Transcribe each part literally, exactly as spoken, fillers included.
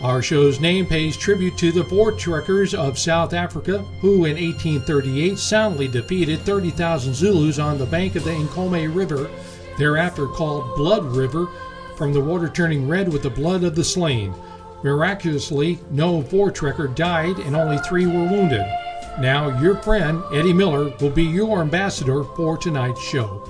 Our show's name pays tribute to the Voortrekkers of South Africa, who in eighteen thirty-eight soundly defeated thirty thousand Zulus on the bank of the Nkomo River, thereafter called Blood River, from the water turning red with the blood of the slain. Miraculously, no Voortrekker died and only three were wounded. Now, your friend, Eddie Miller, will be your ambassador for tonight's show.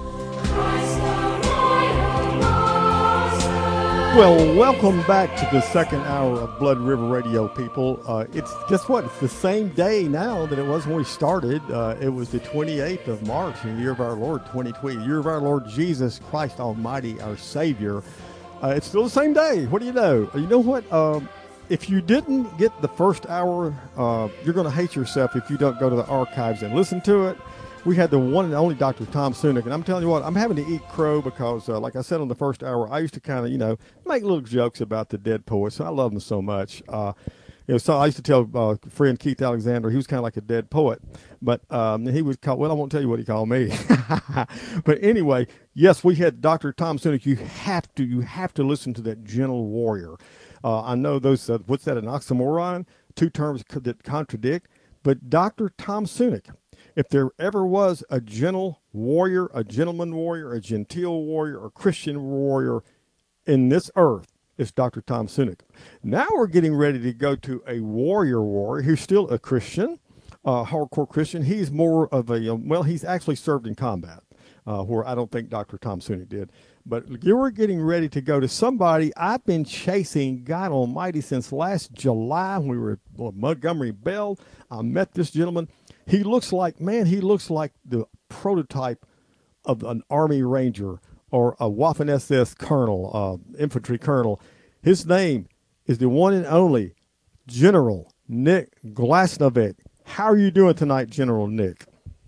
Well, welcome back to the second hour of Blood River Radio, people. Uh, it's guess what? It's the same day now that it was when we started. Uh, it was the twenty-eighth of March in the year of our Lord twenty twenty, the year of our Lord Jesus Christ Almighty, our Savior. Uh, it's still the same day. What do you know? You know what? Um, if you didn't get the first hour, uh, you're going to hate yourself if you don't go to the archives and listen to it. We had the one and only Doctor Tom Sunic, and I'm telling you what, I'm having to eat crow because, uh, like I said on the first hour, I used to kind of, you know, make little jokes about the dead poets. I love them so much. Uh, you know, so I used to tell uh, friend Keith Alexander he was kind of like a dead poet, but um, he would call. Well, I won't tell you what he called me. But anyway, yes, we had Doctor Tom Sunic. You have to, you have to listen to that gentle warrior. Uh, I know those. Uh, what's that? An oxymoron? Two terms that contradict. But Doctor Tom Sunic. If there ever was a gentle warrior, a gentleman warrior, a genteel warrior, a Christian warrior in this earth, it's Doctor Tom Sunic. Now we're getting ready to go to a warrior warrior. He's still a Christian, a hardcore Christian. He's more of a, well, he's actually served in combat, uh, where I don't think Doctor Tom Sunic did. But you were getting ready to go to somebody I've been chasing, God Almighty, since last July when we were at Montgomery Bell. I met this gentleman. He looks like, man, he looks like the prototype of an Army Ranger or a Waffen S S colonel, uh, infantry colonel. His name is the one and only General Nick Glasnovic. How are you doing tonight, General Nick?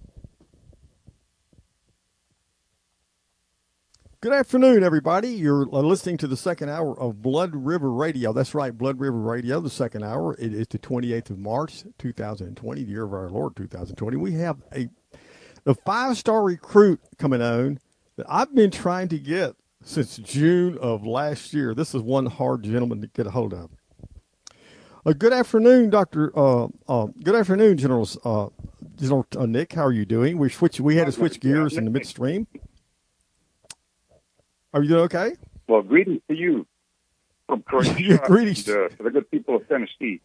Good afternoon, everybody. You're listening to the second hour of Blood River Radio. That's right, Blood River Radio, the second hour. It is the twenty-eighth of March, two thousand twenty, the year of our Lord, two thousand twenty. We have a the five-star recruit coming on that I've been trying to get since June of last year. This is one hard gentleman to get a hold of. Uh, good afternoon, Doctor. Uh, uh, good afternoon, General uh, General uh, Nick. How are you doing? We switch. We had to switch gears in the midstream. Are you doing okay? Well, greetings to you from Croatia. Greetings and, uh, to the good people of Tennessee.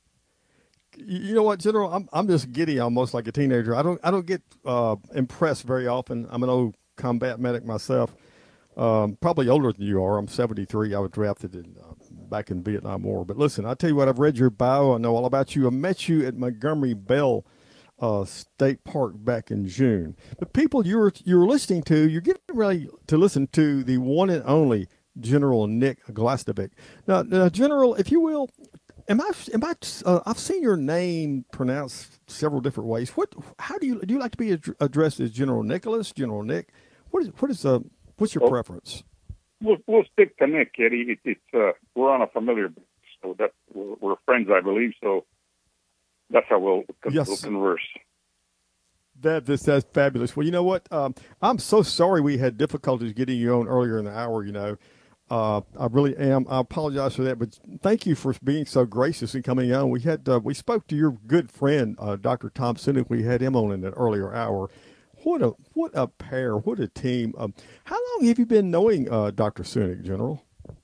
You know what, General? I'm I'm just giddy, almost like a teenager. I don't I don't get uh, impressed very often. I'm an old combat medic myself, um, probably older than you are. I'm seventy-three. I was drafted in, uh, back in Vietnam War. But listen, I tell you what, I've read your bio. I know all about you. I met you at Montgomery Bell Uh, State Park back in June. The people you're you're listening to, you're getting ready to listen to the one and only General Nick Glasnovic. Now, now, General, if you will, am I am I? Uh, I've seen your name pronounced several different ways. What? How do you do? You like to be ad- addressed as General Nicholas, General Nick? What is what is uh what's your well, preference? We'll we'll stick to Nick, Eddie. It, it's uh, we're on a familiar basis, so that we're, we're friends, I believe. So. That's how we'll, yes. we'll converse. That this that's fabulous. Well, you know what? Um, I'm so sorry we had difficulties getting you on earlier in the hour. You know, uh, I really am. I apologize for that, but thank you for being so gracious and coming on. We had uh, we spoke to your good friend, uh, Doctor Tom Sunic. We had him on in an earlier hour. What a what a pair! What a team! Um, how long have you been knowing uh, Doctor Sunic, General?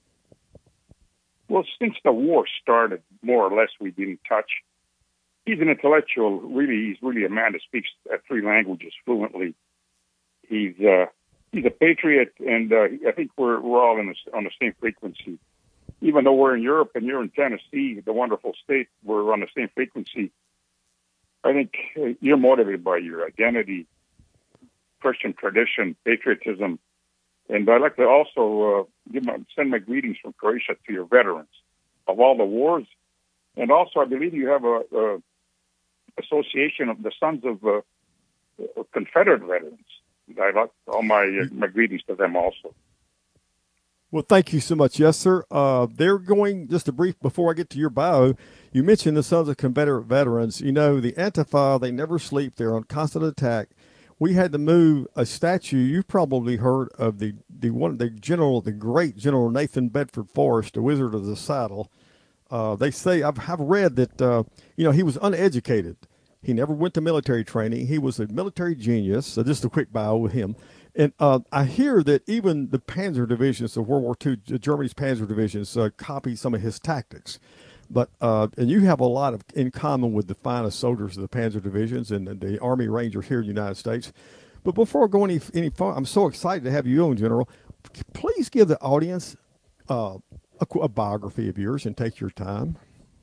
Well, since the war started, more or less, we've been in touch. He's an intellectual. Really, he's really a man that speaks uh, three languages fluently. He's uh, he's a patriot, and uh, I think we're we're all in the, on the same frequency. Even though we're in Europe and you're in Tennessee, the wonderful state, we're on the same frequency. I think uh, you're motivated by your identity, Christian tradition, patriotism, and I'd like to also uh, give my, send my greetings from Croatia to your veterans of all the wars, and also I believe you have a. a Association of the Sons of uh, Confederate Veterans. I like all my uh, my greetings to them also. Well, thank you so much. Yes, sir. Uh, they're going, just a brief, before I get to your bio, you mentioned the Sons of Confederate Veterans. You know, the Antifa, they never sleep. They're on constant attack. We had to move a statue. You've probably heard of the, the one, the general, the great General Nathan Bedford Forrest, the Wizard of the Saddle. Uh, they say I've, I've read that uh, you know he was uneducated. He never went to military training. He was a military genius. So just a quick bio with him. And uh, I hear that even the Panzer divisions of World War Two, Germany's Panzer divisions, uh, copied some of his tactics. But uh, and you have a lot of in common with the finest soldiers of the Panzer divisions and the, the Army Rangers here in the United States. But before I go any any far, I'm so excited to have you on, General. Please give the audience uh, a, a biography of yours and take your time.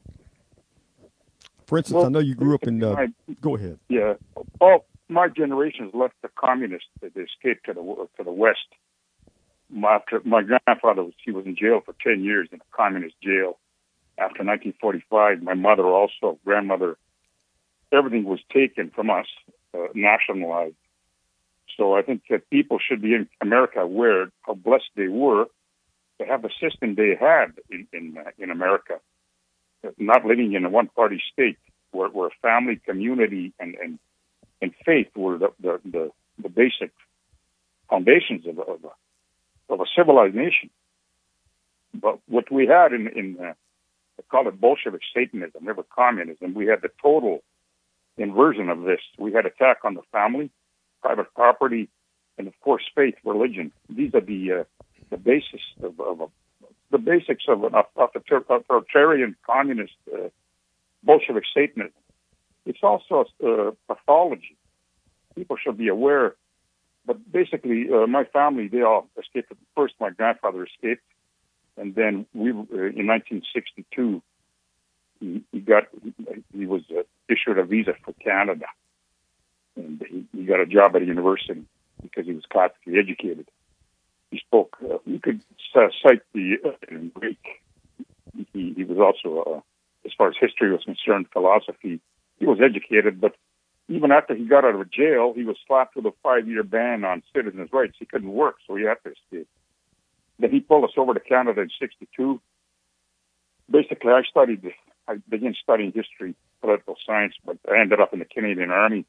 For instance, Well, I know you grew up in. Uh, my, go ahead. Yeah, all my generation has left the communists. They escaped to the to the west. My, after, my grandfather was he was in jail for ten years in a communist jail. After nineteen forty-five, my mother also, grandmother, everything was taken from us, uh, nationalized. So I think that people should be in America aware how blessed they were to have the system they had in in, uh, in America, not living in a one-party state where, where family, community, and, and, and faith were the, the, the, the basic foundations of, of, a, of a civilized nation. But what we had in, in uh, they call it Bolshevik Satanism, never communism. We had the total inversion of this. We had attack on the family, private property, and of course faith, religion. These are the uh, the basis of, of a, the basics of an authoritarian communist uh, Bolshevik Satanism. It's also uh, pathology. People should be aware. But basically, uh, my family, they all escaped. First, my grandfather escaped. And then we, uh, in nineteen sixty-two, he, he got he was uh, issued a visa for Canada, and he, he got a job at a university because he was classically educated. He spoke. Uh, you could uh, cite the uh, in Greek. He, he was also, uh, as far as history was concerned, philosophy. He was educated, but even after he got out of jail, he was slapped with a five-year ban on citizens' rights. He couldn't work, so he had to escape. Then he pulled us over to Canada in sixty-two. Basically, I studied, I began studying history, political science, but I ended up in the Canadian Army.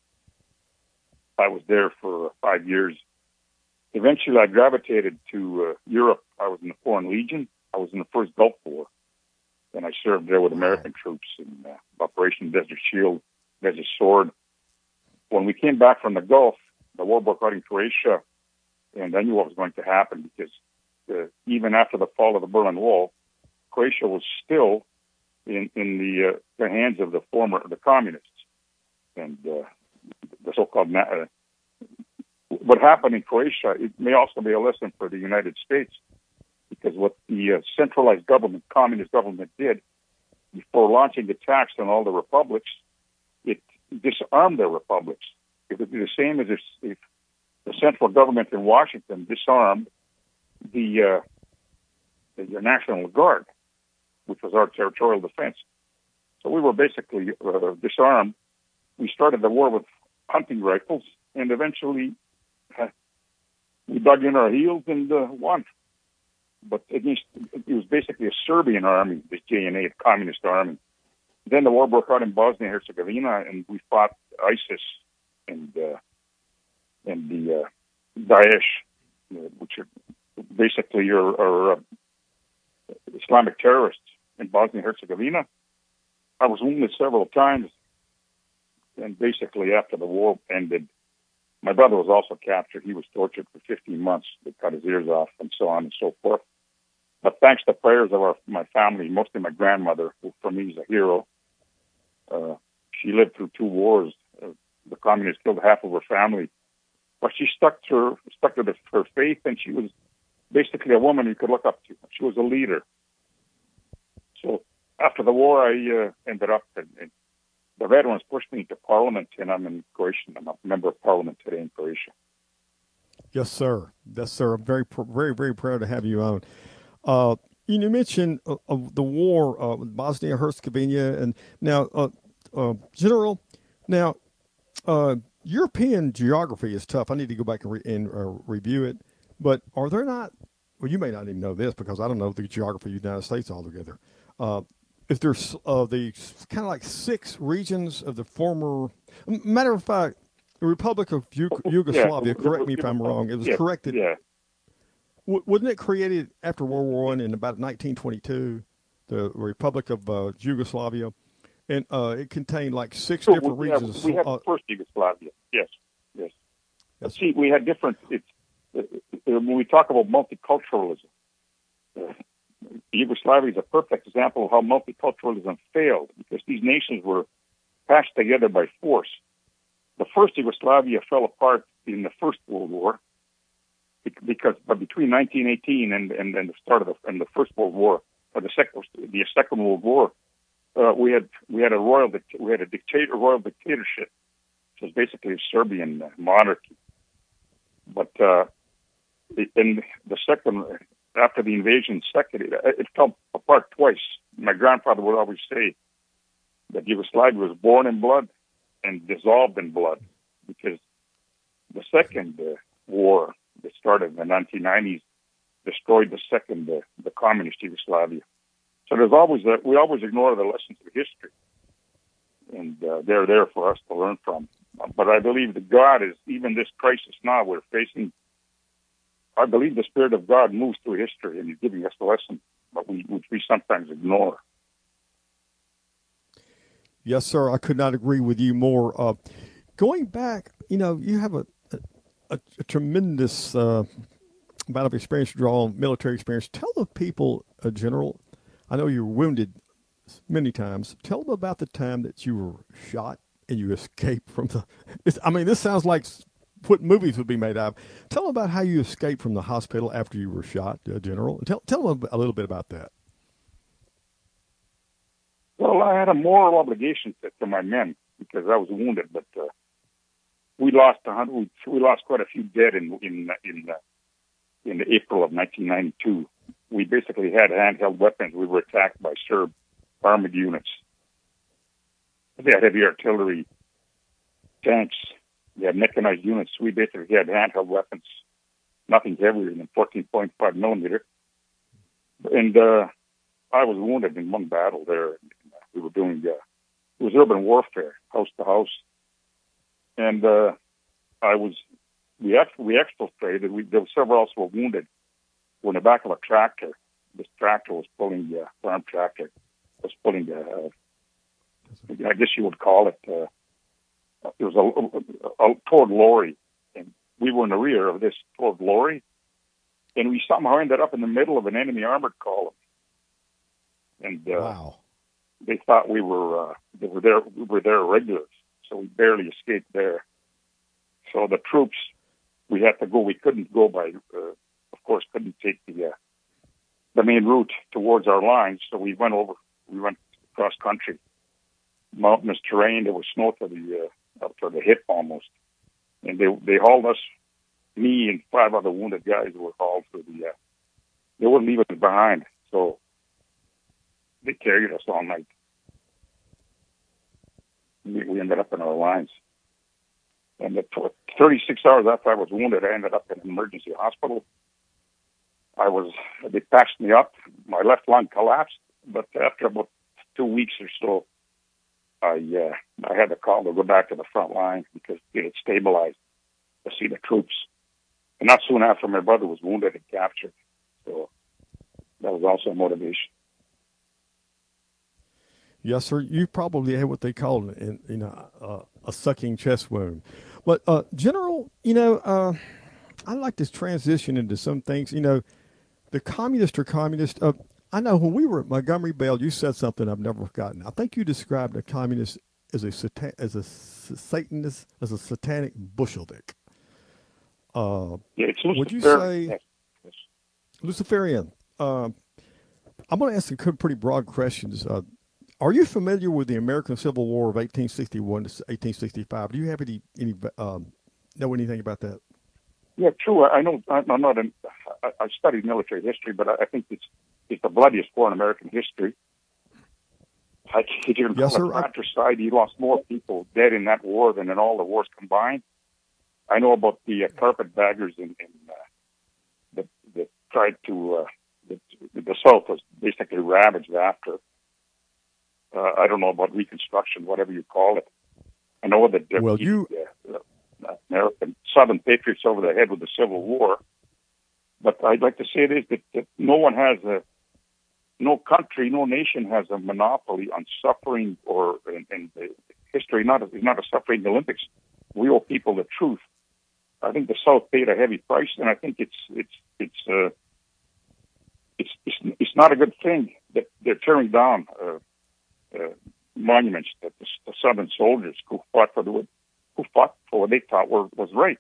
I was there for five years. Eventually, I gravitated to uh, Europe. I was in the Foreign Legion. I was in the first Gulf War. And I served there with American troops in uh, Operation Desert Shield, Desert Sword. When we came back from the Gulf, the war broke out in Croatia, and I knew what was going to happen because Uh, even after the fall of the Berlin Wall, Croatia was still in, in the, uh, the hands of the former the communists, and uh, the so-called. Uh, what happened in Croatia, it may also be a lesson for the United States, because what the uh, centralized government, communist government, did before launching attacks on all the republics, it disarmed the republics. It would be the same as if, if the central government in Washington disarmed the, uh, the National Guard, which was our territorial defense. So we were basically uh, disarmed. We started the war with hunting rifles, and eventually uh, we dug in our heels and uh, won. But against, it was basically a Serbian army, this J N A, the communist army. Then the war broke out in Bosnia and Herzegovina, and we fought ISIS and uh, and the uh, Daesh, uh, which are basically are, are uh, Islamic terrorists in Bosnia and Herzegovina. I was wounded several times, and basically after the war ended, my brother was also captured. He was tortured for fifteen months. They cut his ears off and so on and so forth. But thanks to prayers of our, my family, mostly my grandmother, who for me is a hero, uh, she lived through two wars. Uh, the communists killed half of her family. But she stuck to her, stuck to the, her faith, and she was basically a woman you could look up to. She was a leader. So after the war, I uh, ended up, in, in, the veterans pushed me into Parliament, and I'm in Croatia. I'm a member of Parliament today in Croatia. Yes, sir. Yes, sir. I'm very, very, very proud to have you on. Uh, you mentioned uh, of the war uh, with Bosnia Herzegovina, and now, uh, uh, General, now, uh, European geography is tough. I need to go back and, re- and uh, review it. But are there not, well, you may not even know this because I don't know the geography of the United States altogether. Uh, if there's uh, the kind of like six regions of the former, matter of fact, the Republic of Yug- Yugoslavia, yeah. Correct me if I'm wrong, it was yeah. corrected. Yeah. W- wasn't it created after World War One in about nineteen twenty-two? the Republic of uh, Yugoslavia, and uh, it contained like six So different we, regions. have, we had uh, the first Yugoslavia. Yes, yes. But yes. see, we had different. It's uh, when we talk about multiculturalism. Uh, Yugoslavia is a perfect example of how multiculturalism failed because these nations were patched together by force. The first Yugoslavia fell apart in the First World War because, but between nineteen eighteen and, and, and the start of the, and the First World War, or the Second the Second World War, uh, we had we had a royal we had a dictator royal dictatorship, which was basically a Serbian monarchy. But uh, in the second, after the invasion, second, it, it fell apart twice. My grandfather would always say that Yugoslavia was born in blood and dissolved in blood, because the second uh, war that started in the nineteen nineties destroyed the second, uh, the communist Yugoslavia. So there's always a, we always ignore the lessons of history, and uh, they're there for us to learn from. But I believe that God is, even this crisis now we're facing, I believe the Spirit of God moves through history and He's giving us a lesson, but we, which we sometimes ignore. Yes, sir. I could not agree with you more. Uh, going back, you know, you have a a, a tremendous uh, amount of experience to draw on, military experience. Tell the people, uh, General, I know you were wounded many times. Tell them about the time that you were shot and you escaped from the. It's, I mean, this sounds like what movies would be made of. Tell them about how you escaped from the hospital after you were shot, uh, General. Tell tell them a little bit about that. Well, I had a moral obligation to, to my men because I was wounded, but uh, we lost a hundred. We, we lost quite a few dead in in in uh, in the April of nineteen ninety-two. We basically had handheld weapons. We were attacked by Serb armored units. They had heavy artillery, tanks. They had mechanized units. We basically had handheld weapons, nothing heavier than fourteen point five millimeter. And uh, I was wounded in one battle there. We were doing, uh, it was urban warfare, house to house. And uh, I was, we actually, we exfiltrated. We, there were several also were wounded. We're in the back of a tractor. This tractor was pulling, uh, farm tractor, was pulling, uh, I guess you would call it, uh, it was a, a, a Ford lorry. And we were in the rear of this Ford lorry. And we somehow ended up in the middle of an enemy armored column. And uh, wow. They thought we were uh, they were there we were there regulars, so we barely escaped there. So the troops, we had to go. We couldn't go by, uh, of course, couldn't take the uh, the main route towards our lines. So we went over. We went cross country, mountainous terrain. There was snow to the uh, up to the hip almost, and they they hauled us. Me and five other wounded guys were hauled to the. Uh, they wouldn't leave us behind, so they carried us all night. We, we ended up in our lines. And the thirty-six hours after I was wounded, I ended up in an emergency hospital. I was, they patched me up. My left lung collapsed, but after about two weeks or so, I uh, I had to call to go back to the front line because it had stabilized to see the troops. And not soon after, my brother was wounded and captured. So that was also a motivation. Yes, sir. You probably had what they call, in, you know, uh, a sucking chest wound. But, uh, General, you know, uh, I'd like to transition into some things. You know, the communist or communist. Uh, I know when we were at Montgomery Bell, you said something I've never forgotten. I think you described a communist as a satan- as a Satanist, as a satanic Bolshevik. Uh, yeah, it's would you Luciferian. say Yes. Yes. Luciferian? Uh, I'm going to ask some pretty broad questions. Uh, Are you familiar with the American Civil War of eighteen sixty-one to eighteen sixty-five? Do you have any, any um, know anything about that? Yeah, true. I know. I'm not. An, I studied military history, but I think it's it's the bloodiest war in American history. I can't even Yes, call sir. it fratricide. He lost more people dead in that war than in all the wars combined. I know about the uh, carpetbaggers in, in uh, that that tried to. Uh, the, the South was basically ravaged after. Uh, I don't know about Reconstruction, whatever you call it. I know that they're well, beating, you uh, uh, American Southern patriots over the head with the Civil War. But I'd like to say this, that, that no one has a, no country, no nation has a monopoly on suffering or in, in history. Not is not a suffering Olympics. We owe people the truth. I think the South paid a heavy price, and I think it's it's it's uh, it's, it's it's not a good thing that they're tearing down uh, uh, monuments that the, the Southern soldiers who fought for the who fought for what they thought were, was right.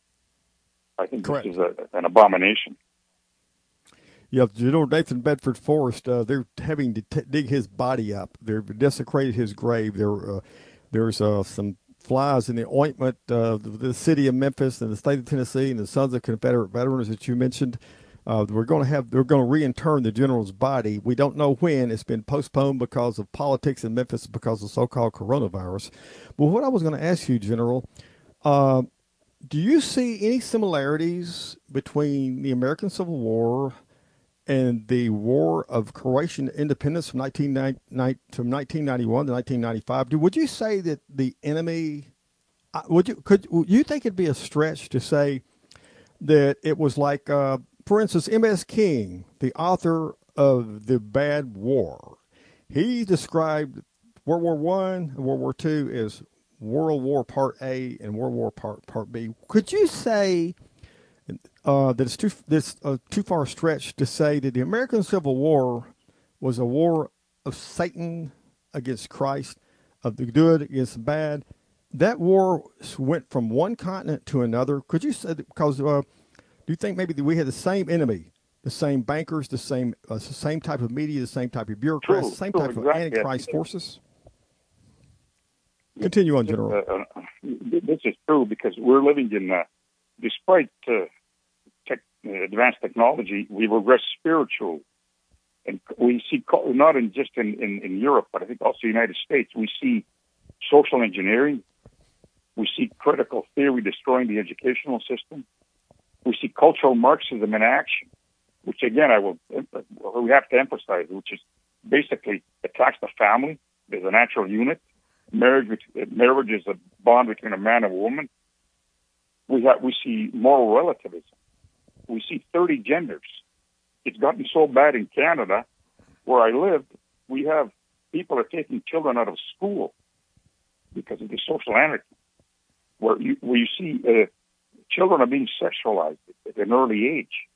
I think Correct. This is a, an abomination. Yeah, General Nathan Bedford Forrest, uh, they're having to t- dig his body up. They've desecrated his grave. There, uh, there's uh, some flies in the ointment. Uh, the, the city of Memphis and the state of Tennessee and the Sons of Confederate Veterans that you mentioned. Uh, we're going to have. They're going to reinterm the general's body. We don't know when. It's been postponed because of politics in Memphis, because of so-called coronavirus. But what I was going to ask you, General. Uh, Do you see any similarities between the American Civil War and the War of Croatian Independence from nineteen ninety, from nineteen ninety-one to nineteen ninety-five? Do, would you say that the enemy, would you could would you think it'd be a stretch to say that it was like, uh, for instance, M S King, the author of The Bad War, he described World War One and World War Two as World War Part A and World War Part Part B. Could you say uh, that it's too this uh, too far a stretch to say that the American Civil War was a war of Satan against Christ, of the good against the bad? That war went from one continent to another. Could you say that, because uh, do you think maybe that we had the same enemy, the same bankers, the same uh, the same type of media, the same type of bureaucrats, True, the same true, type exactly. of antichrist forces? Continue on, General. Uh, uh, this is true because we're living in, uh, despite uh, tech, uh, advanced technology, we regress spiritual. And we see, not in just in, in, in Europe, but I think also the United States, we see social engineering. We see critical theory destroying the educational system. We see cultural Marxism in action, which again, I will, we have to emphasize, which is basically attacks the family as a natural unit. Marriage, marriage is a bond between a man and a woman. We have, we see moral relativism. We see thirty genders. It's gotten so bad in Canada, where I live, we have people are taking children out of school because of the social anarchy, where you, where you see uh, children are being sexualized at an early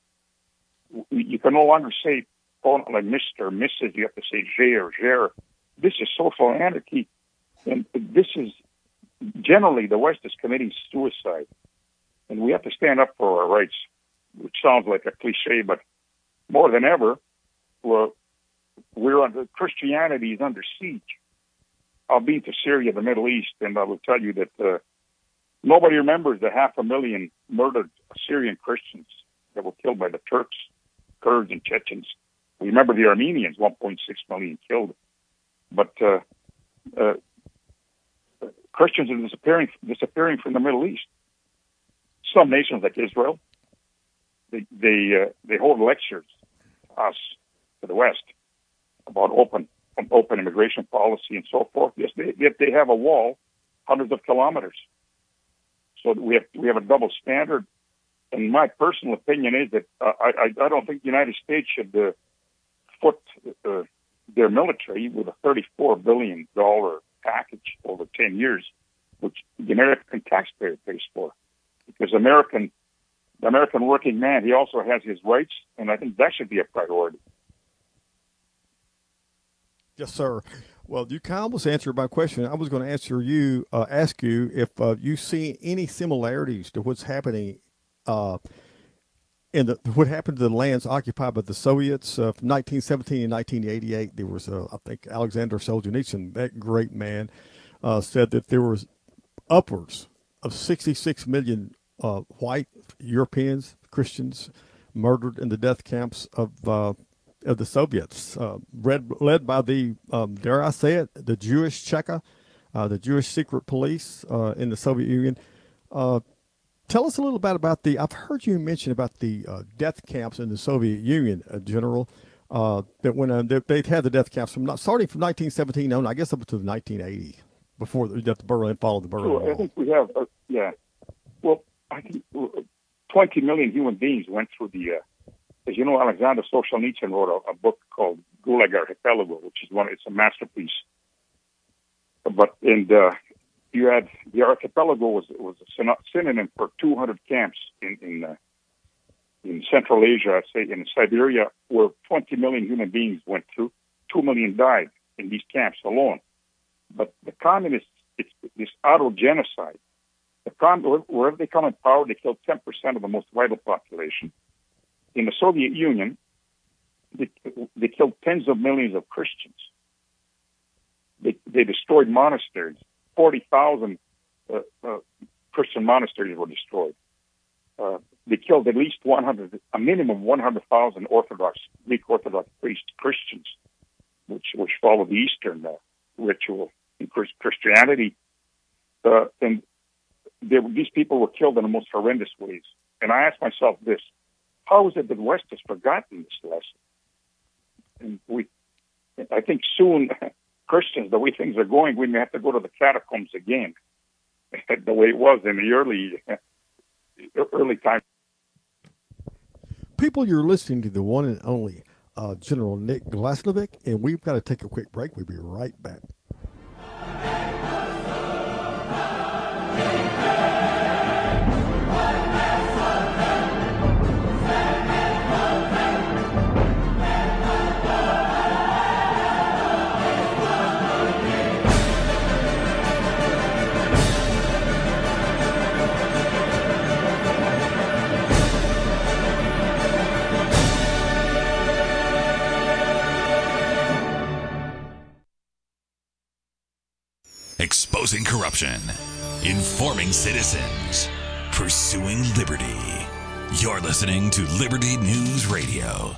age. You can no longer say, oh, like Mister or Missus You have to say J or Jer. This is social anarchy. And this is, generally, the West is committing suicide. And we have to stand up for our rights, which sounds like a cliche, but more than ever, we're, we're under, Christianity is under siege. I've been to Syria, the Middle East, and I will tell you that uh, nobody remembers the half a million murdered Syrian Christians that were killed by the Turks, Kurds, and Chechens. We remember the Armenians, one point six million killed. But uh, uh, Christians are disappearing, disappearing from the Middle East. Some nations like Israel, they they, uh, they hold lectures to us, to the West, about open open immigration policy and so forth. Yes, they yet they have a wall hundreds of kilometers. So we have we have a double standard. And my personal opinion is that uh, I I don't think the United States should uh, foot uh, their military with a thirty-four billion dollars package over ten years, which the American taxpayer pays for. Because American, the American working man, he also has his rights, and I think that should be a priority. Yes, sir. Well, you kind of almost answered my question. I was going to answer you, uh, ask you if uh, you see any similarities to what's happening uh, in the what happened to the lands occupied by the Soviets uh, from nineteen seventeen and nineteen eighty-eight. There was, uh, I think, Alexander Solzhenitsyn, that great man, uh, said that there was upwards of sixty-six million uh, white Europeans, Christians, murdered in the death camps of uh, of the Soviets, uh, led, led by the, um, dare I say it, the Jewish Cheka, uh, the Jewish secret police uh, in the Soviet Union. Uh, tell us a little bit about the, I've heard you mention about the uh, death camps in the Soviet Union, uh, General, uh, that when uh, they, they'd had the death camps from starting from nineteen seventeen on, I guess up to nineteen eighty, before the, the Berlin, followed the Berlin Wall. Sure, I think we have, uh, yeah. Well, I think twenty million human beings went through the uh, As you know, Alexander Solzhenitsyn wrote a, a book called Gulag Archipelago, which is one, it's a masterpiece. But, and, uh, you had, the archipelago was, was a synonym for two hundred camps in, in, uh, in Central Asia, say in Siberia, where twenty million human beings went through. two million died in these camps alone. But the communists, it's this auto genocide. The com- wherever they come in power, they kill ten percent of the most vital population. In the Soviet Union, they, they killed tens of millions of Christians. They, they destroyed monasteries. forty thousand uh, uh, Christian monasteries were destroyed. Uh, they killed at least one hundred, a minimum one hundred thousand Orthodox, Greek Orthodox priests, Christians, which which follow the Eastern uh, ritual in Christianity. Uh, and they, these people were killed in the most horrendous ways. And I asked myself this: how is it that the West has forgotten this lesson? And we, I think soon, Christians, the way things are going, we may have to go to the catacombs again, the way it was in the early, early times. People, you're listening to the one and only uh, General Nick Glasnovic, and we've got to take a quick break. We'll be right back. Exposing corruption, informing citizens, pursuing liberty. You're listening to Liberty News Radio.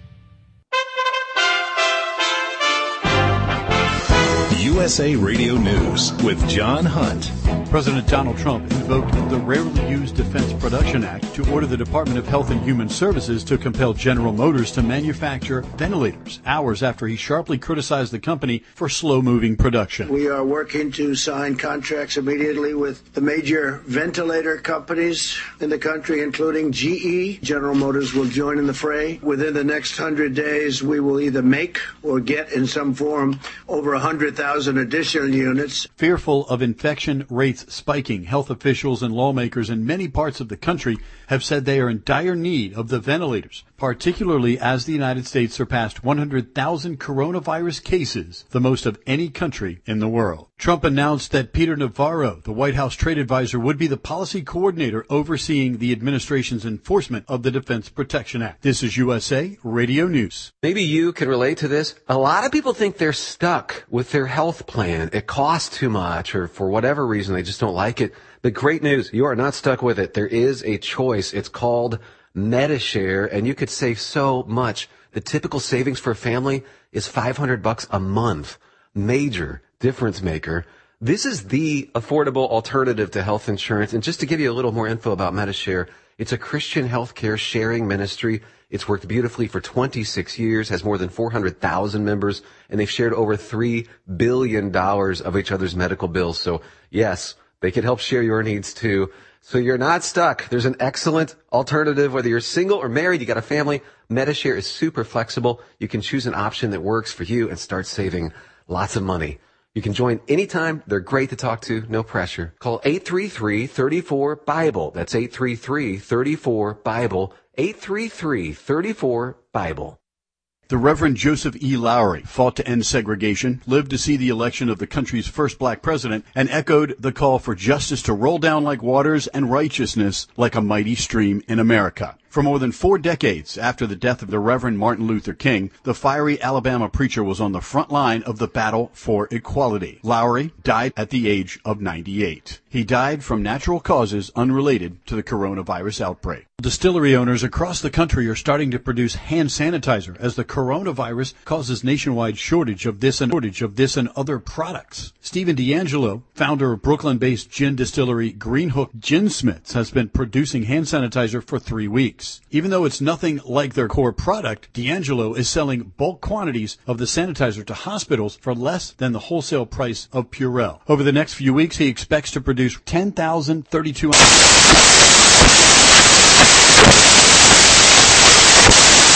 U S A Radio News with John Hunt. President Donald Trump invoked the Rarely Used Defense Production Act to order the Department of Health and Human Services to compel General Motors to manufacture ventilators, hours after he sharply criticized the company for slow-moving production. We are working to sign contracts immediately with the major ventilator companies in the country, including G E. General Motors will join in the fray. Within the next hundred days, we will either make or get in some form over one hundred thousand additional units. Fearful of infection rates spiking, health officials and lawmakers in many parts of the country have said they are in dire need of the ventilators, particularly as the United States surpassed one hundred thousand coronavirus cases, the most of any country in the world. Trump announced that Peter Navarro, the White House trade advisor, would be the policy coordinator overseeing the administration's enforcement of the Defense Production Act. This is U S A Radio News. Maybe you can relate to this. A lot of people think they're stuck with their health plan. It costs too much, or for whatever reason, they just don't like it. But great news, you are not stuck with it. There is a choice. It's called MediShare, and you could save so much. The typical savings for a family is five hundred bucks a month. Major difference maker. This is the affordable alternative to health insurance. And just to give you a little more info about MediShare, it's a Christian healthcare sharing ministry. It's worked beautifully for twenty-six years, has more than four hundred thousand members, and they've shared over three billion dollars of each other's medical bills. So yes, they can help share your needs too. So you're not stuck. There's an excellent alternative. Whether you're single or married, you got a family, MediShare is super flexible. You can choose an option that works for you and start saving lots of money. You can join anytime. They're great to talk to. No pressure. Call eight three three, three four, BIBLE. That's eight three three, three four, BIBLE. eight three three, three four, BIBLE. The Reverend Joseph E. Lowery fought to end segregation, lived to see the election of the country's first black president, and echoed the call for justice to roll down like waters and righteousness like a mighty stream in America. For more than four decades after the death of the Reverend Martin Luther King, the fiery Alabama preacher was on the front line of the battle for equality. Lowery died at the age of ninety-eight. He died from natural causes unrelated to the coronavirus outbreak. Distillery owners across the country are starting to produce hand sanitizer as the coronavirus causes nationwide shortage of this and shortage of this and other products. Stephen D'Angelo, founder of Brooklyn-based gin distillery Green Hook Ginsmiths, has been producing hand sanitizer for three weeks. Even though it's nothing like their core product, D'Angelo is selling bulk quantities of the sanitizer to hospitals for less than the wholesale price of Purell. Over the next few weeks, he expects to produce ten thousand thirty-two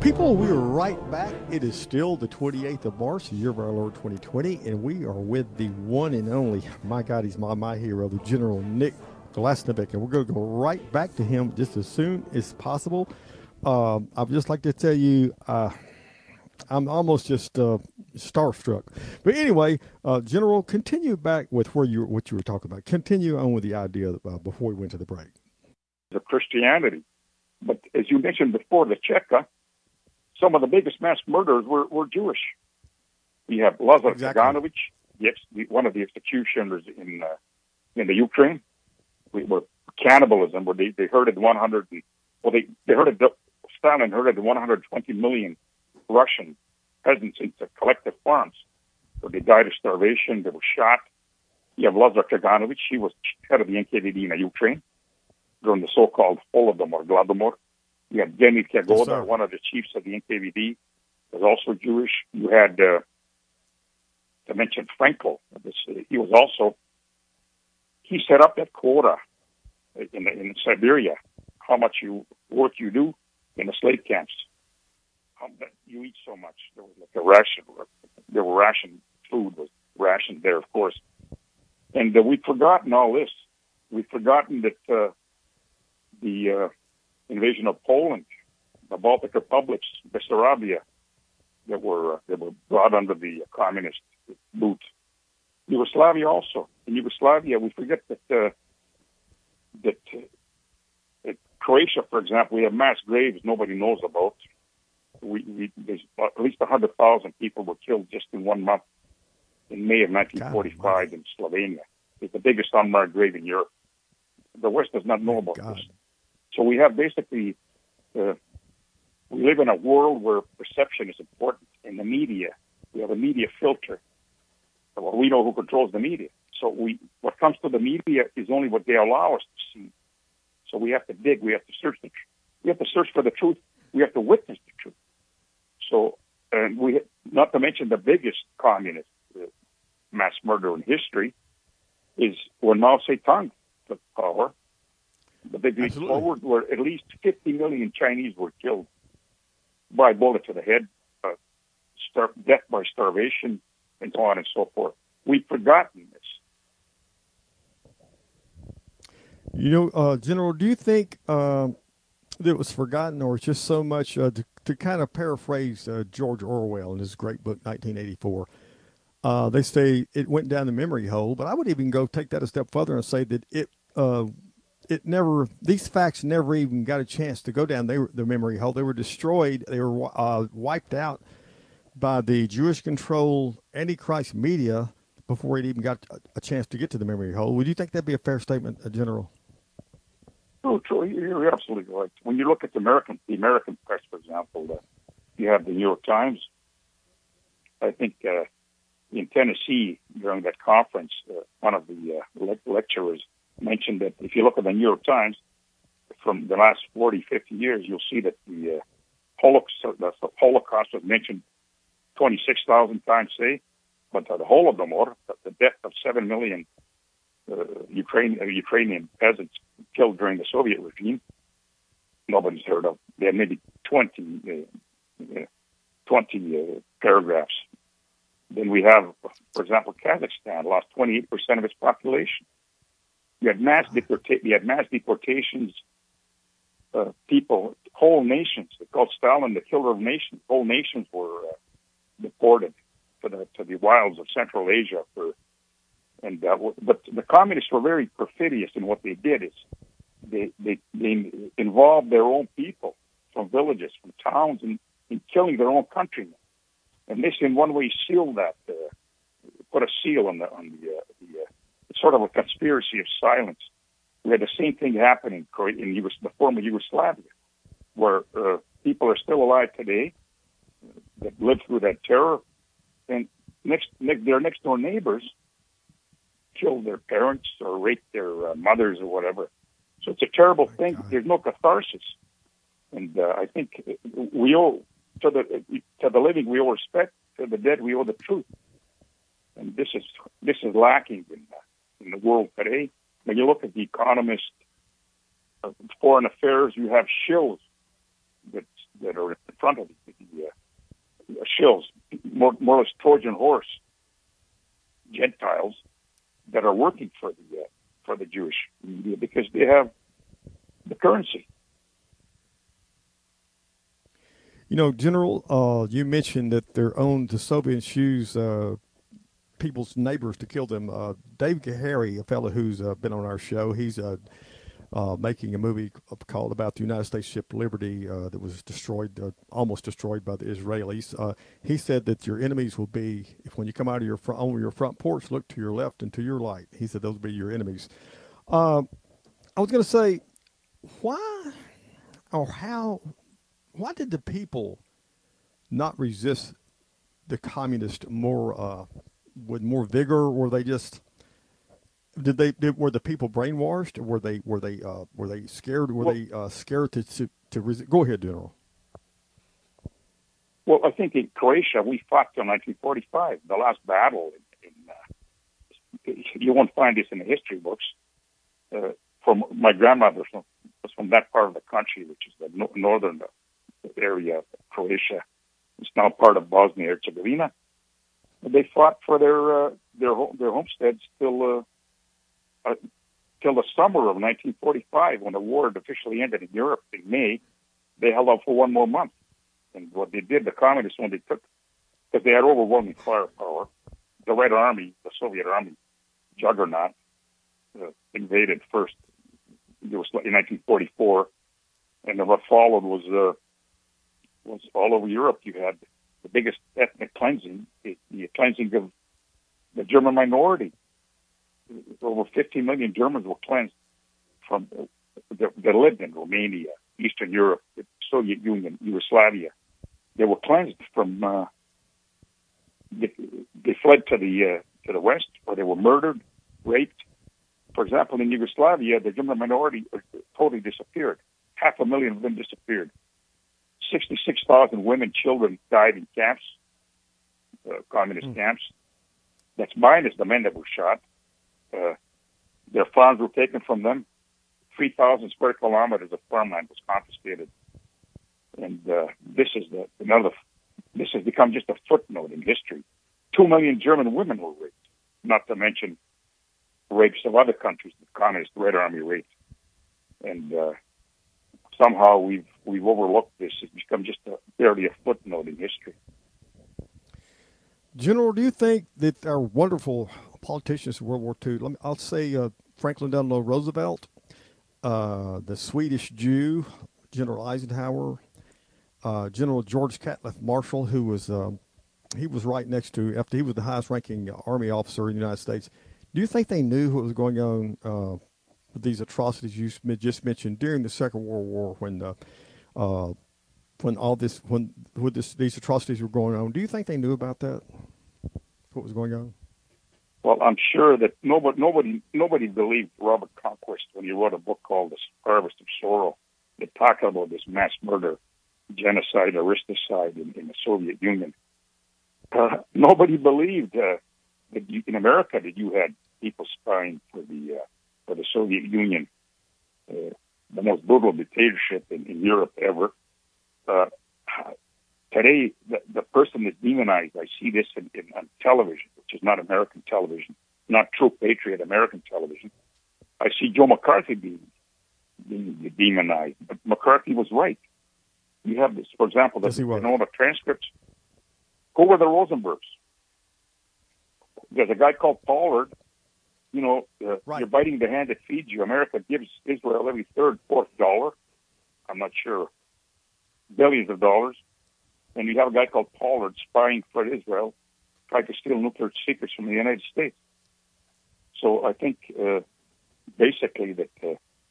People, we are right back. It is still the twenty-eighth of March, the year of our Lord twenty twenty, and we are with the one and only, my God, he's my, my hero, the General Nick Glasnovic, and we're going to go right back to him just as soon as possible. Um, I'd just like to tell you, uh, I'm almost just uh, starstruck. But anyway, uh, General, continue back with where you what you were talking about. Continue on with the idea uh, before we went to the break. The Christianity. But as you mentioned before, the Cheka, some of the biggest mass murderers were, were Jewish. We have Lazar Exactly. Kaganovich, yes, one of the executioners in uh, in the Ukraine. We were cannibalism, where they, they herded one hundred, well, they, they herded, Stalin herded one hundred twenty million Russian peasants into collective farms. So they died of starvation, they were shot. You have Lazar Kaganovich, he was head of the N K V D in the Ukraine during the so-called Holodomor, Gladomor. You had Denis Kagoda, Yes, one of the chiefs of the N K V D, was also Jewish. You had, uh, to mention Frankel, this, uh, he was also, he set up that quota in, in Siberia, how much you work you do in the slave camps. How, you eat so much. There was like a ration, there were ration food was rationed there, of course. And uh, we've forgotten all this. We've forgotten that uh, the uh, invasion of Poland, the Baltic republics, Bessarabia, that were uh, that were brought under the communist boot. Yugoslavia also. In Yugoslavia, we forget that uh, that uh, Croatia, for example, we have mass graves nobody knows about. We, we there's at least one hundred thousand people were killed just in one month in May of nineteen forty-five God, in Slovenia. It's the biggest unmarked grave in Europe. The West does not know about God. This. So we have basically, uh, we live in a world where perception is important. In the media, we have a media filter. Well, we know who controls the media. So we, what comes to the media is only what they allow us to see. So we have to dig. We have to search the. We have to search for the truth. We have to witness the truth. So, and we, not to mention the biggest communist uh, mass murder in history, is when Mao Zedong took power. The big leap forward, where at least fifty million Chinese were killed by bullet to the head, uh, star- death by starvation, and so on and so forth. We've forgotten this. You know, uh, General, do you think um, that it was forgotten, or it's just so much uh, to, to kind of paraphrase uh, George Orwell in his great book, nineteen eighty-four? Uh, they say it went down the memory hole, but I would even go take that a step further and say that it uh, it never, these facts never even got a chance to go down they were, the memory hole. They were destroyed. They were uh, wiped out by the Jewish-controlled Antichrist media before it even got a chance to get to the memory hole. Would you think that'd be a fair statement, uh, General? True, true. You're absolutely right. When you look at the American, the American press, for example, uh, you have the New York Times. I think uh, in Tennessee during that conference, uh, one of the uh, le- lecturers mentioned that if you look at the New York Times from the last forty, fifty years, you'll see that the uh, Holocaust, the Holocaust was mentioned twenty-six thousand times, say, but the Holodomor, the death of seven million uh, Ukraine, uh, Ukrainian peasants killed during the Soviet regime, nobody's heard of. There may be twenty, uh, twenty uh, paragraphs. Then we have, for example, Kazakhstan lost twenty-eight percent of its population. You had mass deporta- You had mass deportations. Uh, people, whole nations. They called Stalin the killer of nations. Whole nations were uh, deported to the to the wilds of Central Asia. For and uh, but the communists were very perfidious in what they did. Is they they they involved their own people from villages, from towns, in, in killing their own countrymen. And this, in one way, sealed that, uh, put a seal on the on the, uh, the uh, it's sort of a conspiracy of silence. We had the same thing happening in Yugos- the former Yugoslavia, where uh, people are still alive today that lived through that terror, and next, next their next door neighbors killed their parents or raped their uh, mothers or whatever. So it's a terrible oh thing. God. There's no catharsis, and uh, I think we owe to the to the living we owe respect, to the dead we owe the truth, and this is this is lacking in uh, in the world today. When you look at The Economist, uh, Foreign Affairs, you have shills that that are front of the, the uh, shills, more, more or less Trojan horse Gentiles that are working for the uh, for the Jewish media because they have the currency. You know, General, uh, you mentioned that they're owned, the Soviets use uh, people's neighbors to kill them. Uh, Dave Gahary, a fellow who's uh, been on our show, he's uh, uh, making a movie called about the United States ship Liberty uh, that was destroyed, uh, almost destroyed by the Israelis. Uh, he said that your enemies will be, if when you come out of your front, on your front porch, look to your left and to your right. He said those will be your enemies. Uh, I was going to say, why or how, why did the people not resist the communists more uh, with more vigor? Were they just did they did, were the people brainwashed? Or were they were they uh, were they scared? Were well, they uh, scared to to, to resist? Go ahead, General. Well, I think in Croatia we fought till nineteen forty-five, the last battle. In, in, uh, you won't find this in the history books. Uh, from my grandmother was from that part of the country, which is the no- northern area of Croatia. It's now part of Bosnia Herzegovina. They fought for their uh, their their homesteads till uh, uh, till the summer of nineteen forty-five, when the war had officially ended in Europe in May. They held out for one more month, and what they did, the communists, when they took, because they had overwhelming firepower, the Red Army, the Soviet Army, juggernaut, uh, invaded first. It was in nineteen forty-four, and then what followed was uh, was all over Europe. You had the biggest ethnic cleansing, the, the cleansing of the German minority. Over fifty million Germans were cleansed from that, that lived in Romania, Eastern Europe, the Soviet Union, Yugoslavia. They were cleansed from. Uh, they, they fled to the uh, to the west, or they were murdered, raped. For example, in Yugoslavia, the German minority totally disappeared. Half a million of them disappeared. sixty-six thousand women, children died in camps, uh, communist mm. camps. That's minus the men that were shot. Uh, their farms were taken from them. three thousand square kilometers of farmland was confiscated. And uh, this is the another. This has become just a footnote in history. Two million German women were raped, not to mention rapes of other countries the communist Red Army raped. And uh, somehow we've we've overlooked this. It's become just a, barely a footnote in history. General, do you think that our wonderful politicians of World War Two, let me, I'll say uh, Franklin Delano Roosevelt, uh, the Swedish Jew, General Eisenhower, uh, General George Catlett Marshall, who was um, he was right next to, after he was the highest-ranking Army officer in the United States. Do you think they knew what was going on uh, with these atrocities you just mentioned during the Second World War, when uh, uh, when all this when when this, these atrocities were going on? Do you think they knew about that? What was going on? Well, I'm sure that nobody nobody nobody believed Robert Conquest when he wrote a book called The Harvest of Sorrow that talked about this mass murder, genocide, aristocide in, in the Soviet Union. Uh, nobody believed uh, that you, in America that you had people spying for the uh, for the Soviet Union, uh, the most brutal dictatorship in, in Europe ever. Uh, today, the, the person that's demonized, I see this in, in, on television, which is not American television, not true patriot American television. I see Joe McCarthy being, being demonized, but McCarthy was right. You have this, for example, the, yes, you know the transcripts. Who were the Rosenbergs? There's a guy called Pollard. You know, uh, right. You're biting the hand that feeds you. America gives Israel every third, fourth dollar. I'm not sure. Billions of dollars. And you have a guy called Pollard spying for Israel, trying to steal nuclear secrets from the United States. So I think uh, basically that uh,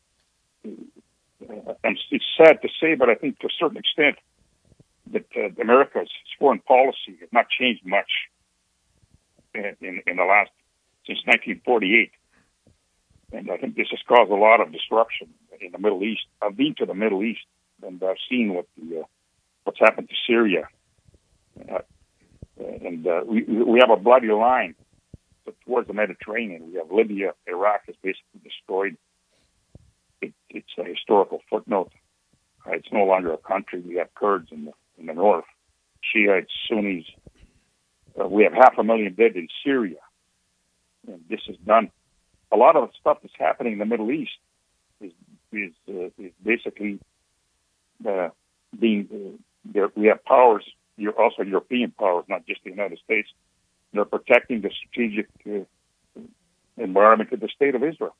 uh, it's sad to say, but I think to a certain extent that uh, America's foreign policy has not changed much in, in, in the last, since nineteen forty-eight. And I think this has caused a lot of disruption in the Middle East. I've been to the Middle East, and I've seen what the, uh, what's happened to Syria. Uh, and uh, we, we have a bloody line towards the Mediterranean. We have Libya. Iraq is basically destroyed. It, it's a historical footnote. Uh, it's no longer a country. We have Kurds in the in the north, Shiites, Sunnis. Uh, we have half a million dead in Syria. And this is done. A lot of the stuff that's happening in the Middle East is is, uh, is basically uh, being, uh, there, we have powers, you're also European powers, not just the United States. They're protecting the strategic uh, environment of the state of Israel.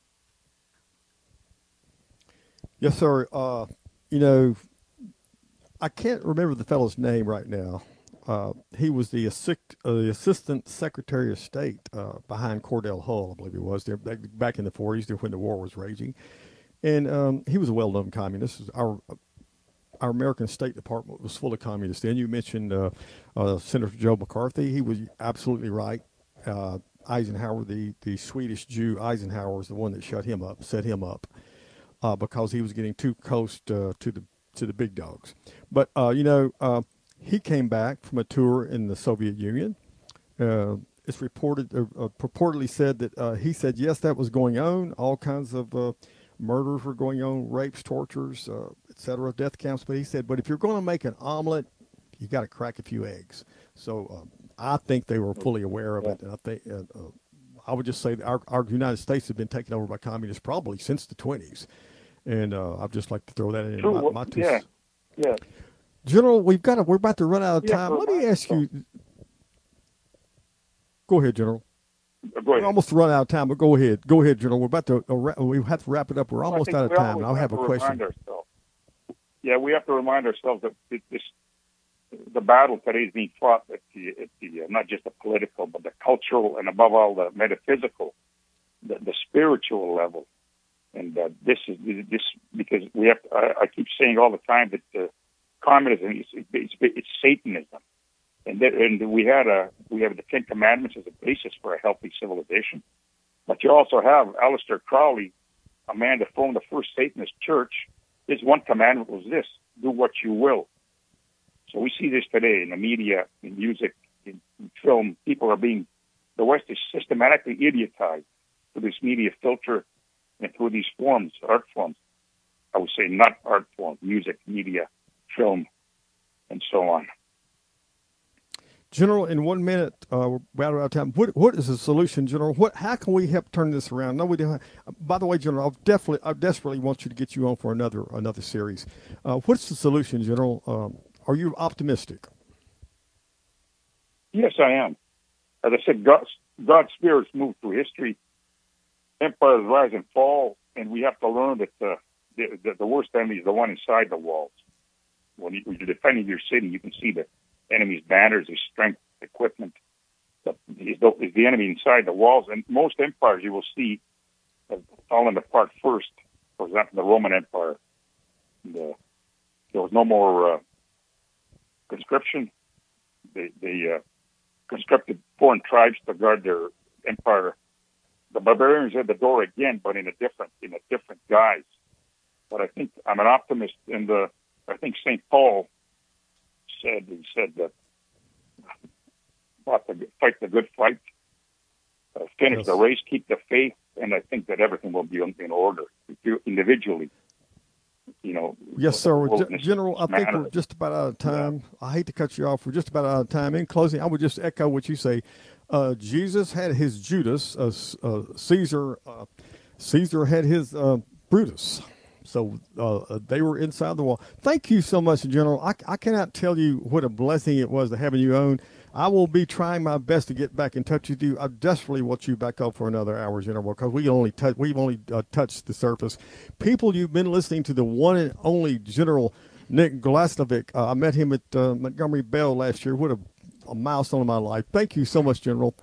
Yes, sir. Uh, you know, I can't remember the fellow's name right now. Uh, he was the, assist, uh, the assistant secretary of state uh, behind Cordell Hull, I believe he was there back in the forties, when the war was raging, and um, he was a well-known communist. Our our American State Department was full of communists. Then you mentioned uh, uh, Senator Joe McCarthy. He was absolutely right. Uh, Eisenhower, the the Swedish Jew Eisenhower, was the one that shut him up, set him up, uh, because he was getting too close to, to the to the big dogs. But uh, you know. Uh, He came back from a tour in the Soviet Union. Uh, it's reported, uh, uh, purportedly said that uh, he said, yes, that was going on. All kinds of uh, murders were going on, rapes, tortures, uh, et cetera, death camps. But he said, but if you're going to make an omelet, you got to crack a few eggs. So um, I think they were fully aware of it. And I think uh, uh, I would just say that our, our United States have been taken over by communists probably since the twenties. And uh, I'd just like to throw that in. True. My, my two yeah, yeah. General, we've got to, we're about to run out of time. Yeah, Let me ask you. Go ahead, General. Go ahead. We're almost run out of time, but go ahead. Go ahead, General. We're about to, uh, we have to wrap it up. We're almost out of time, and I'll have a question. Yeah, we have to remind ourselves that this, the battle today is being fought at the, at the uh, not just the political, but the cultural, and above all, the metaphysical, the, the spiritual level. And uh, this is this because we have. To, I, I keep saying all the time that uh, communism is it's, it's Satanism, and that, and we had a we have the Ten Commandments as a basis for a healthy civilization. But you also have Aleister Crowley, a man that formed the first Satanist church. His one commandment was this: do what you will. So we see this today in the media, in music, in, in film. People are being the West is systematically idiotized through this media filter. And through these forms, art forms, I would say not art forms, music, media, film, and so on. General, in one minute, uh, we're about out of time. What what is the solution, General? What how can we help turn this around? No, we don't. By the way, General, I definitely, I desperately want you to get you on for another another series. Uh, what's the solution, General? Um, are you optimistic? Yes, I am. As I said, God, God's spirits move through history. Empires rise and fall, and we have to learn that uh, the, the, the worst enemy is the one inside the walls. When, you, when you're defending your city, you can see the enemy's banners, his strength, equipment. The, is, the, is the enemy inside the walls? And most empires you will see have fallen apart first. For example, the Roman Empire. The, there was no more uh, conscription. They, they uh, conscripted foreign tribes to guard their empire. The barbarians had the door again, but in a different in a different guise. But I think I'm an optimist. In the I think Saint Paul said he said that fight the, fight the good fight, uh, finish yes. the race, keep the faith, and I think that everything will be in order individually. You know. Yes, sir. G- General, I think we're just about out of time. Yeah. I hate to cut you off. We're just about out of time. In closing, I would just echo what you say. Uh, Jesus had his Judas. Uh, uh, Caesar, uh, Caesar had his uh, Brutus. So uh, they were inside the wall. Thank you so much, General. I, I cannot tell you what a blessing it was to having you on. I will be trying my best to get back in touch with you. I desperately want you back up for another hour, General, because we only touch, we've only uh, touched the surface. People, you've been listening to the one and only General Nick Glasnovic. Uh, I met him at uh, Montgomery Bell last year. What a a milestone in my life. Thank you so much, General.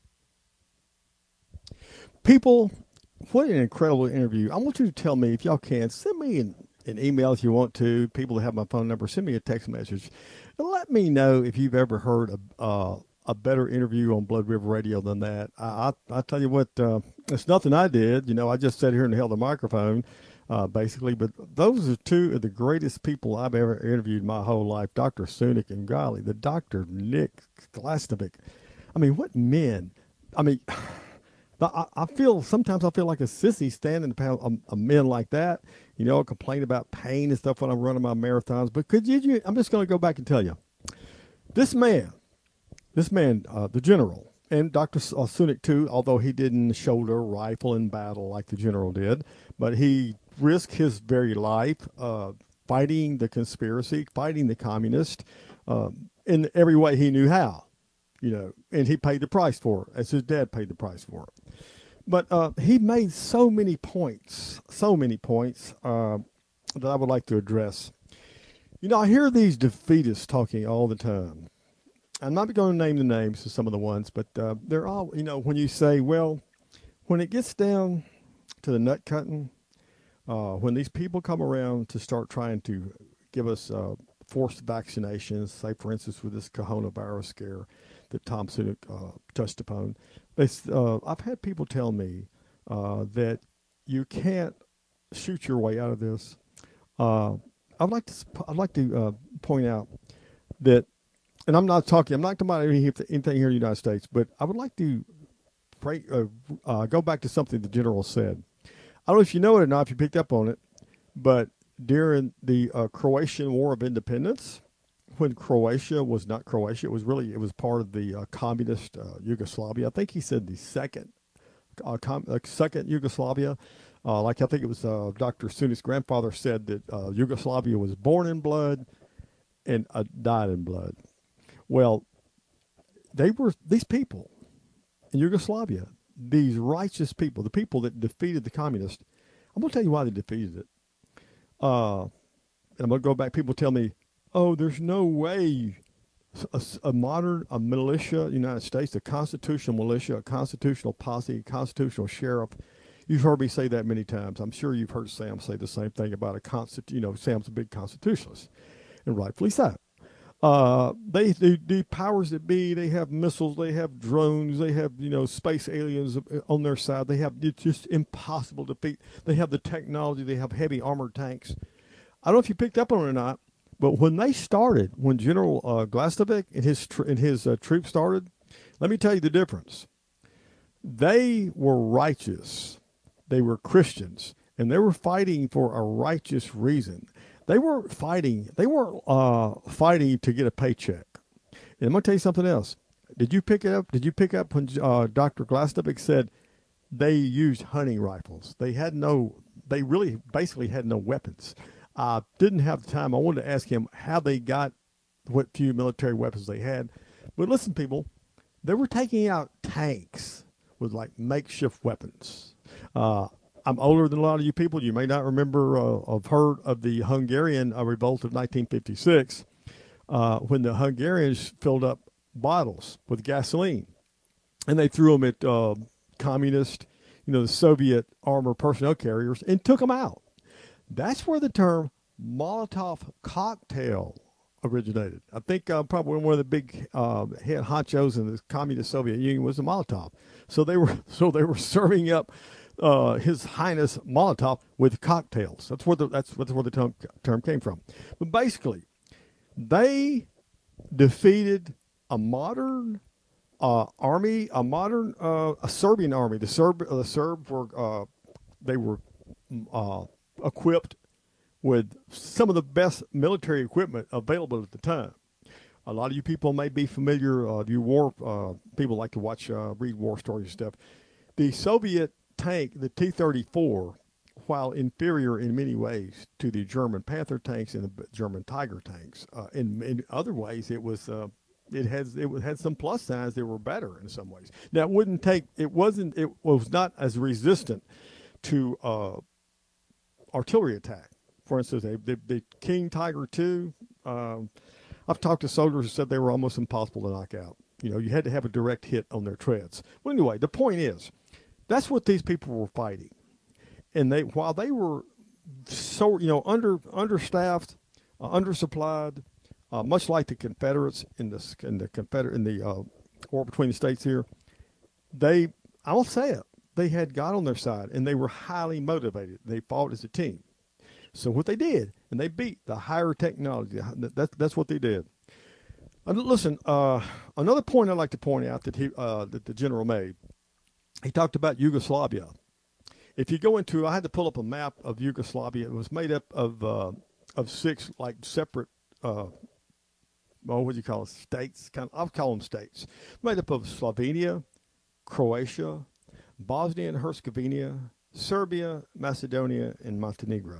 People, what an incredible interview. I want you to tell me, if y'all can, send me an, an email if you want to. People that have my phone number, send me a text message. And let me know if you've ever heard a, uh, a better interview on Blood River Radio than that. I, I, I tell you what, uh, it's nothing I did. You know, I just sat here and held the microphone. Uh, basically, but those are two of the greatest people I've ever interviewed my whole life, Doctor Sunic and golly, the Doctor Nick Glasnovic. I mean, what men? I mean, I, I feel sometimes I feel like a sissy standing a, a men like that, you know, complain about pain and stuff when I'm running my marathons. But could you, you I'm just going to go back and tell you, this man, this man, uh, the general, and Doctor Sunak too, although he didn't shoulder a rifle in battle like the general did, but he risked his very life uh, fighting the conspiracy, fighting the communists uh, in every way he knew how. You know, and he paid the price for it, as his dad paid the price for it. But uh, he made so many points, so many points uh, that I would like to address. You know, I hear these defeatists talking all the time. I'm not going to name the names of some of the ones, but uh, they're all, you know, when you say, well, when it gets down to the nut cutting, uh, when these people come around to start trying to give us uh, forced vaccinations, say, for instance, with this coronavirus scare that Tom Sunak uh, touched upon, they, uh, I've had people tell me uh, that you can't shoot your way out of this. Uh, I'd like to I'd like to uh, point out that, and I'm not talking I'm not talking about anything here in the United States, but I would like to pray, uh, uh, go back to something the general said. I don't know if you know it or not, if you picked up on it, but during the uh, Croatian War of Independence, when Croatia was not Croatia, it was really, it was part of the uh, communist uh, Yugoslavia. I think he said the second, uh, com- uh, second Yugoslavia. Uh, like I think it was uh, Doctor Sunak's grandfather said that uh, Yugoslavia was born in blood and uh, died in blood. Well, they were, these people in Yugoslavia, these righteous people, the people that defeated the communists, I'm going to tell you why they defeated it. Uh, and I'm going to go back, people tell me, oh, there's no way a, a modern a militia, United States, a constitutional militia, a constitutional posse, a constitutional sheriff. You've heard me say that many times. I'm sure you've heard Sam say the same thing about a constit. You know, Sam's a big constitutionalist, and rightfully so. Uh, they, the, the powers that be, they have missiles, they have drones, they have, you know, space aliens on their side. They have, it's just impossible to beat. They have the technology. They have heavy armored tanks. I don't know if you picked up on it or not. But when they started, when General uh, Glasnovic and his tr- and his uh, troops started, let me tell you the difference. They were righteous, they were Christians, and they were fighting for a righteous reason. They were fighting. They weren't uh, fighting to get a paycheck. And I'm gonna tell you something else. Did you pick it up? Did you pick up when uh, Doctor Glasnovic said they used hunting rifles? They had no. They really basically had no weapons. I uh, didn't have the time. I wanted to ask him how they got what few military weapons they had. But listen, people, they were taking out tanks with like makeshift weapons. Uh, I'm older than a lot of you people. You may not remember uh, have heard of the Hungarian uh, revolt of nineteen fifty-six uh, when the Hungarians filled up bottles with gasoline and they threw them at uh, communist, you know, the Soviet armored personnel carriers and took them out. That's where the term Molotov cocktail originated. I think uh, probably one of the big uh, head honchos in the communist Soviet Union was the Molotov. So they were so they were serving up uh, His Highness Molotov with cocktails. That's where the that's, that's where the term, term came from. But basically, they defeated a modern uh, army, a modern uh, a Serbian army. The Serb uh, the Serbs were uh, they were. Uh, equipped with some of the best military equipment available at the time. A lot of you people may be familiar, uh, you war uh, people like to watch, uh, read war stories and stuff. The Soviet tank, the T thirty-four, while inferior in many ways to the German Panther tanks and the German Tiger tanks, uh, in, in other ways it was uh, it has it had some plus signs that were better in some ways. Now it wouldn't take it wasn't it was not as resistant to uh, artillery attack. For instance, the, the, the King Tiger two, um, I've talked to soldiers who said they were almost impossible to knock out. You know, you had to have a direct hit on their treads. Well, anyway, the point is, that's what these people were fighting. And they, while they were so, you know, under understaffed, uh, undersupplied, uh, much like the Confederates in the in the Confederate in the uh, war between the states here, they, I'll say it, they had God on their side, and they were highly motivated. They fought as a team. So what they did, and they beat the higher technology. That, that's what they did. And listen, uh, another point I'd like to point out that he uh, that the general made he talked about Yugoslavia. If you go into, I had to pull up a map of Yugoslavia. It was made up of uh, of six like separate, uh, well, what do you call it, states? Kind of, I'll call them states. Made up of Slovenia, Croatia, Bosnia and Herzegovina, Serbia, Macedonia, and Montenegro.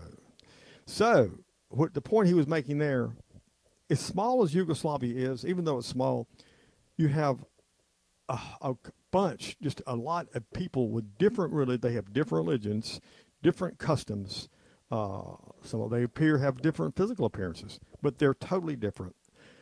So, what the point he was making there, as small as Yugoslavia is, even though it's small, you have a, a bunch, just a lot of people with different religions. They have different religions, different customs. Uh, some of they appear to have different physical appearances, but they're totally different.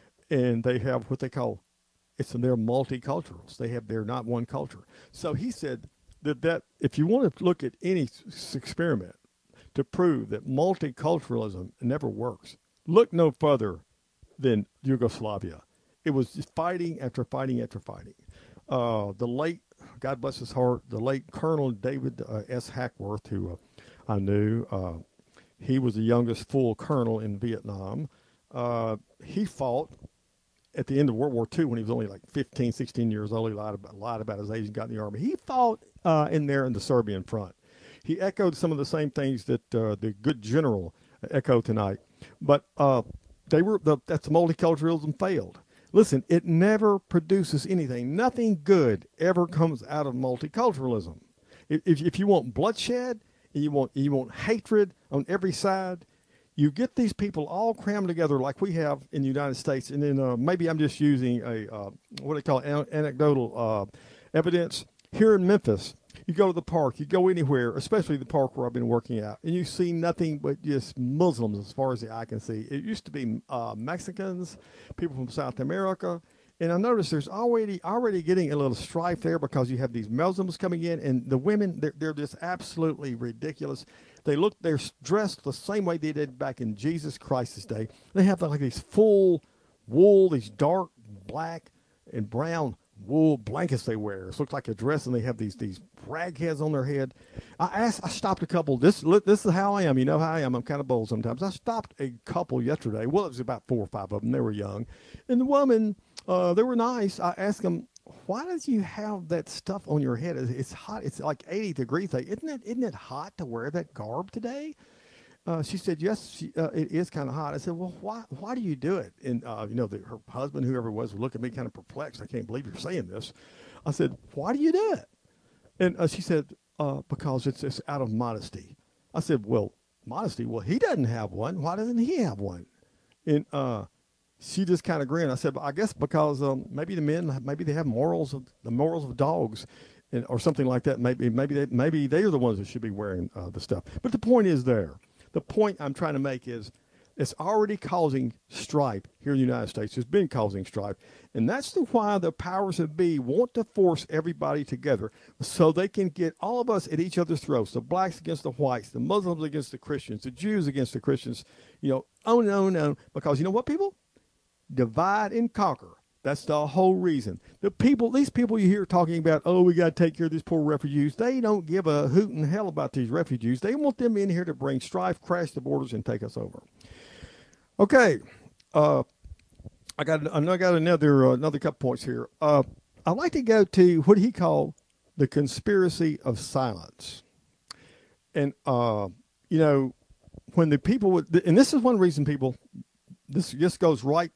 And they have what they call, it's they're multiculturals. They have, they're not one culture. So he said that, that if you want to look at any s- experiment to prove that multiculturalism never works, look no further than Yugoslavia. It was just fighting after fighting after fighting. Uh, the late, God bless his heart, the late Colonel David uh, S. Hackworth, who uh, I knew, uh, he was the youngest full colonel in Vietnam. Uh, he fought at the end of World War Two when he was only like fifteen, sixteen years old. He lied about, lied about his age and got in the Army. He fought uh, in there in the Serbian front. He echoed some of the same things that uh, the good general echoed tonight. But uh, they were the, that's multiculturalism failed. Listen, it never produces anything. Nothing good ever comes out of multiculturalism. If, if, if you want bloodshed and you want you want hatred on every side, you get these people all crammed together like we have in the United States. And then uh, maybe I'm just using a uh, what do they call it, an- anecdotal uh, evidence. Here in Memphis, you go to the park, you go anywhere, especially the park where I've been working out, and you see nothing but just Muslims as far as the eye can see. It used to be uh, Mexicans, people from South America, and I noticed there's already already getting a little strife there because you have these Muslims coming in, and the women, they're, they're just absolutely ridiculous. They look, they're dressed the same way they did back in Jesus Christ's day. They have like these full wool, these dark black and brown wool blankets they wear. It looks like a dress, and they have these these rag heads on their head. I asked, I stopped a couple. This this is how I am. You know how I am. I'm kind of bold sometimes. I stopped a couple yesterday. Well, it was about four or five of them. They were young, and the woman, uh, they were nice. I asked them, why did you have that stuff on your head? It's hot. It's like eighty degrees. Isn't it? Isn't it hot to wear that garb today? Uh, she said, yes, she, uh, it is kind of hot. I said, well, why why do you do it? And, uh, you know, the, her husband, whoever it was, would look at me kind of perplexed. I can't believe you're saying this. I said, why do you do it? And uh, she said, uh, because it's, it's out of modesty. I said, well, modesty? Well, he doesn't have one. Why doesn't he have one? And uh, she just kind of grinned. I said, well, I guess because um, maybe the men, maybe they have morals of the morals of dogs. And, or something like that. Maybe maybe they, maybe they are the ones that should be wearing uh, the stuff. But the point is there. The point I'm trying to make is it's already causing strife here in the United States. It's been causing strife. And that's the why the powers that be want to force everybody together so they can get all of us at each other's throats, the blacks against the whites, the Muslims against the Christians, the Jews against the Christians, you know, on and on and on. Because you know what, people? Divide and conquer. That's the whole reason. The people, these people you hear talking about, oh, we got to take care of these poor refugees. They don't give a hoot in hell about these refugees. They want them in here to bring strife, crash the borders, and take us over. Okay, uh, I got I got another uh, another couple points here. Uh, I'd like to go to what he called the conspiracy of silence. And uh, you know, when the people would, and this is one reason people, this just goes right.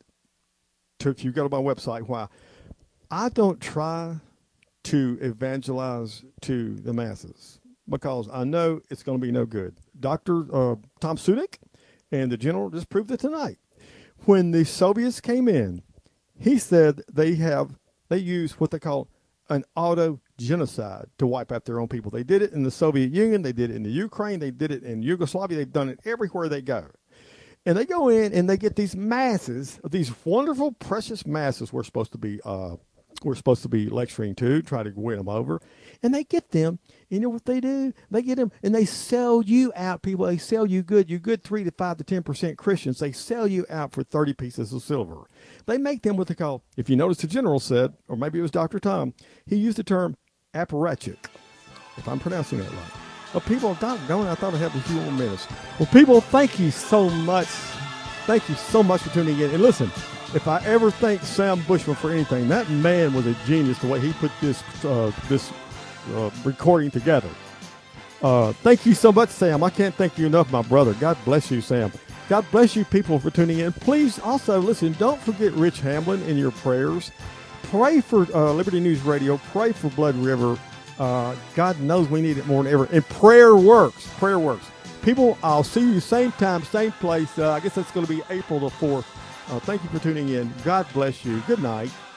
If you go to my website, why I don't try to evangelize to the masses because I know it's going to be no good. Doctor Uh, Tom Sudik and the general just proved it tonight. When the Soviets came in, he said they have they use what they call an auto genocide to wipe out their own people. They did it in the Soviet Union. They did it in the Ukraine. They did it in Yugoslavia. They've done it everywhere they go. And they go in and they get these masses, these wonderful, precious masses we're supposed to be uh, we're supposed to be lecturing to, try to win them over. And they get them. You know what they do? They get them and they sell you out, people. They sell you good. You good three to five to ten percent Christians. They sell you out for thirty pieces of silver. They make them what they call, if you notice the general said, or maybe it was Doctor Tom, he used the term apparatchik, if I'm pronouncing that right. Well, people, doggone, I thought I had a few more minutes. Well, people, thank you so much. Thank you so much for tuning in. And listen, if I ever thank Sam Bushman for anything, that man was a genius the way he put this uh, this uh, recording together. Uh, thank you so much, Sam. I can't thank you enough, my brother. God bless you, Sam. God bless you, people, for tuning in. Please also listen. Don't forget Rich Hamlin in your prayers. Pray for uh, Liberty News Radio. Pray for Blood River. Uh, God knows we need it more than ever. And prayer works. Prayer works. People, I'll see you same time, same place. Uh, I guess that's going to be April the fourth. Uh, thank you for tuning in. God bless you. Good night.